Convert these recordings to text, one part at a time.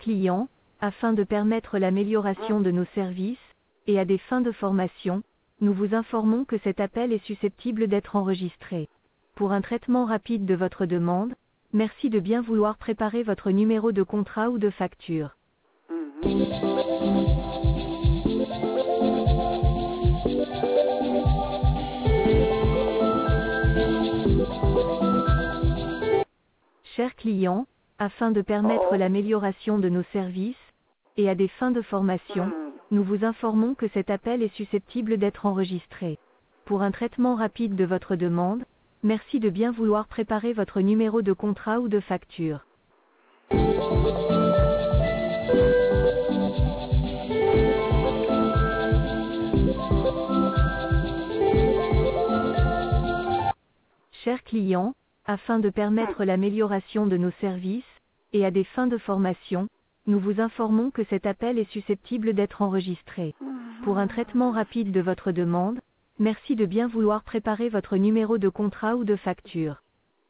clients, afin de permettre l'amélioration de nos services, et à des fins de formation, nous vous informons que cet appel est susceptible d'être enregistré. Pour un traitement rapide de votre demande, merci de bien vouloir préparer votre numéro de contrat ou de facture. Chers clients, afin de permettre l'amélioration de nos services, et à des fins de formation, nous vous informons que cet appel est susceptible d'être enregistré. Pour un traitement rapide de votre demande, merci de bien vouloir préparer votre numéro de contrat ou de facture. Chers clients, afin de permettre l'amélioration de nos services, et à des fins de formation, nous vous informons que cet appel est susceptible d'être enregistré. Pour un traitement rapide de votre demande, merci de bien vouloir préparer votre numéro de contrat ou de facture.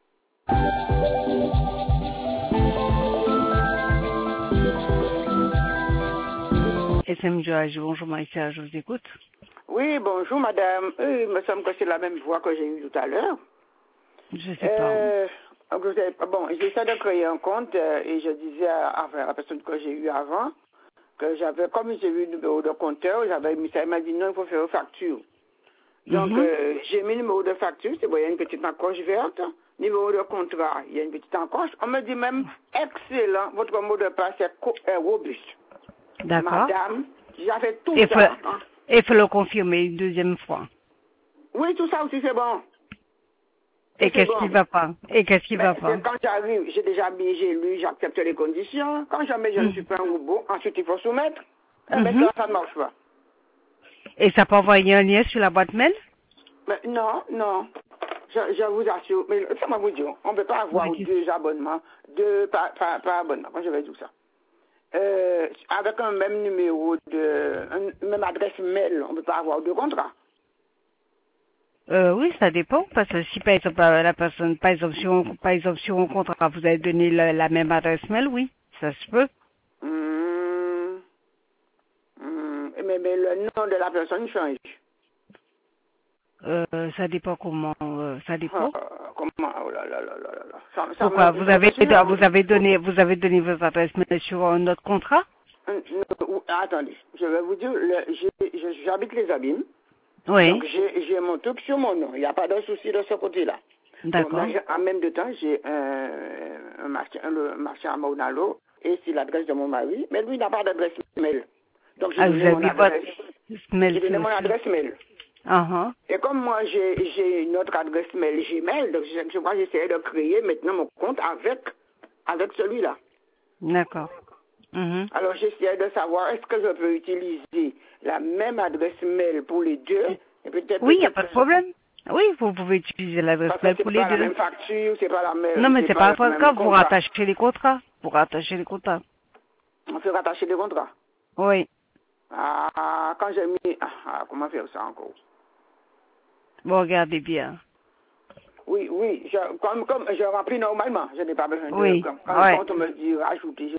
SM Joage, bonjour Maïssa, je vous écoute. Oui, bonjour madame. Il me semble que c'est la même voix que j'ai eue tout à l'heure. Je sais pas. Bon, j'essaie de créer un compte et je disais à la personne que j'ai eue avant que j'avais, comme j'ai eu le numéro de compteur, j'avais mis ça, il m'a dit non, il faut faire une facture. Donc, j'ai mis le numéro de facture, c'est bon, il y a une petite encoche verte, numéro de contrat, il y a une petite encoche. On me dit même, excellent, votre mot de passe est robuste. D'accord. Madame, j'avais tout Il ça. Il faut le confirmer une deuxième fois. Oui, tout ça aussi, c'est bon. Et qu'est-ce qui va pas? Et qu'est-ce qui va pas? Quand j'arrive, j'ai déjà mis, j'ai lu, j'accepte les conditions. Quand jamais je ne suis pas un robot, ensuite il faut soumettre. Ça ne marche pas. Et ça peut envoyer un lien sur la boîte mail? Mais non. Je vous assure. Mais ça m'a vous dire, on ne peut pas avoir deux abonnements, par abonnement. Quand je vais dire ça. Avec un même numéro une même adresse mail, on ne peut pas avoir deux contrats. Oui, ça dépend, parce que si par exemple la personne, par exemple sur un contrat, vous avez donné la même adresse mail, oui, ça se peut. Mais le nom de la personne change. Ça dépend comment, ça dépend. Comment? Oh là là là là là. Pourquoi? Vous avez donné vos adresses mail sur un autre contrat? Attendez, je vais vous dire, j'habite les Abîmes. Oui. Donc j'ai mon truc sur mon nom. Il n'y a pas de souci de ce côté-là. D'accord. En même temps, j'ai le marché à Maunalo et c'est l'adresse de mon mari, mais lui n'a pas d'adresse mail. Donc j'ai donné mon adresse mail. Et comme moi j'ai une autre adresse mail Gmail, donc je crois que j'essaie de créer maintenant mon compte avec celui-là. D'accord. Alors j'essaie de savoir est-ce que je peux utiliser la même adresse mail pour les deux et peut-être. Oui, il n'y a pas de problème. Oui, vous pouvez utiliser l'adresse mail pour les deux. C'est pas la même facture, c'est pas la même. Non, mais c'est pas grave, vous rattachez les contrats. Vous rattachez les contrats. On fait rattacher les contrats. Oui. Quand j'ai mis. Comment faire ça encore? Vous regardez bien. Oui, comme je remplis normalement, je n'ai pas besoin de. Quand on me dit rajouter,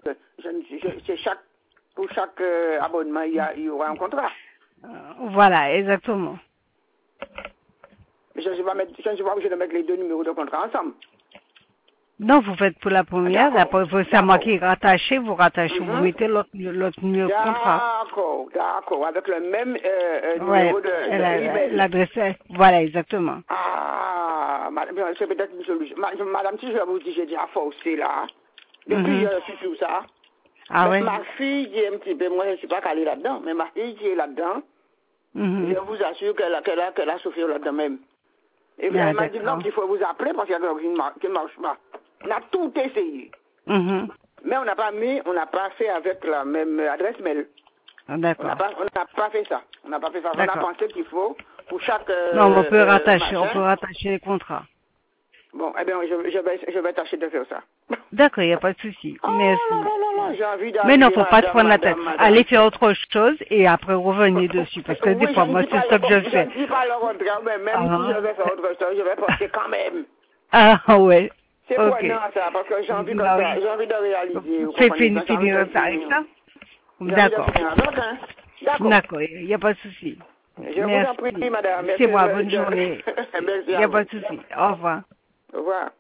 pour chaque abonnement, il y aura un contrat. Voilà, exactement. Mais je ne suis pas obligé de mettre les deux numéros de contrat ensemble. Non, vous faites pour la première, après c'est moi qui rattache, vous rattachez, vous mettez l'autre numéro de contrat. D'accord, avec le même numéro de l'adresse, voilà, exactement. C'est peut-être une solution. Madame, si je vous dis, j'ai déjà forcé là, depuis je suis sur ça. Ma fille qui est un petit peu, moi je ne suis pas calée là-dedans, mais ma fille qui est là-dedans, je vous assure qu'elle a souffert là-dedans même. Et elle m'a dit non, qu'il faut vous appeler parce qu'il y a quelque chose qui ne marche pas. On a tout essayé. Mais on n'a pas fait avec la même adresse mail. D'accord. On n'a pas fait ça. On a pensé qu'il faut pour chaque. Non, on peut rattacher les contrats. Bon, eh bien, je vais tâcher de faire ça. D'accord, il n'y a pas de souci. Merci. Non, j'ai envie d'aller. Mais non, faut pas se prendre la tête. Allez faire autre chose et après revenez dessus. Parce que des fois, moi, c'est ça que je fais. Je ne dis pas le contraire, mais même si je vais faire autre chose, je vais porter quand même. Ouais. C'est prenant ça, parce que j'ai envie de réaliser. Fais finir ça avec ça. D'accord. D'accord, il n'y a pas de souci. Je vous en prie, madame. C'est moi, bonne journée. Il n'y a pas de souci. Au revoir. Au revoir.